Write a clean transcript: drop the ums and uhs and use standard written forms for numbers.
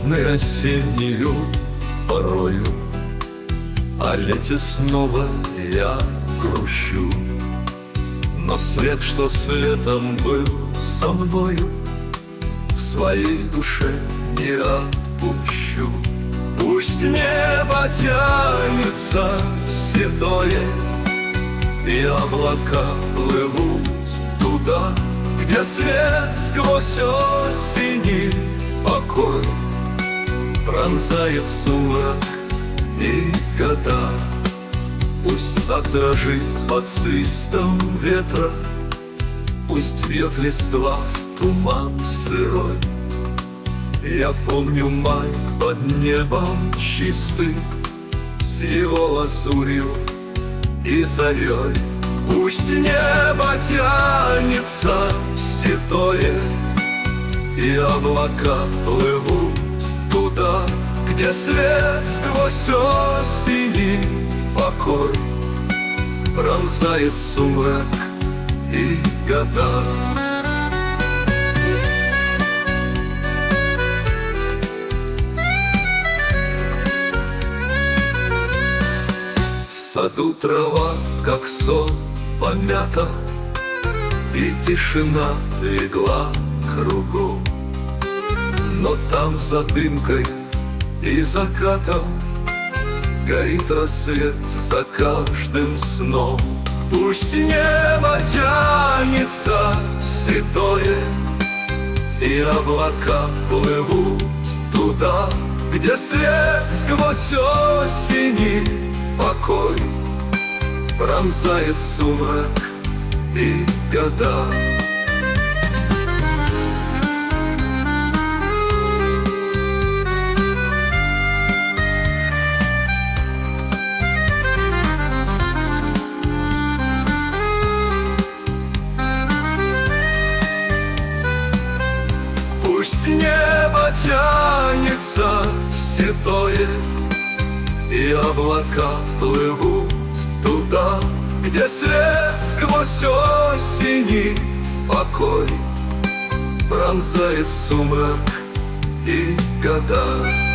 холодной осеннею порою, о лете снова я грущу. Но свет, что с летом был со мною, в своей душе не отпущу. Пусть небо тянется седое, и облака плывут туда, где свет сквозь осенний покой пронзает сумрак и года. Пусть сад дрожит под свистом ветра, пусть вьет листва в туман сырой. Я помню май под небом чистым, с его лазурью и зарей. Пусть небо тянется седое, и облака плывут туда, где свет сквозь осенний покой пронзает сумрак и года. В саду трава, как сон, помята, и тишина легла кругом. Но там за дымкой и закатом горит рассвет за каждым сном. Пусть небо тянется седое, и облака плывут туда, где свет сквозь осенний покой пронзает сумрак и года. Пусть небо тянется седое, и облака плывут туда, где свет сквозь осенний покой пронзает сумрак и года.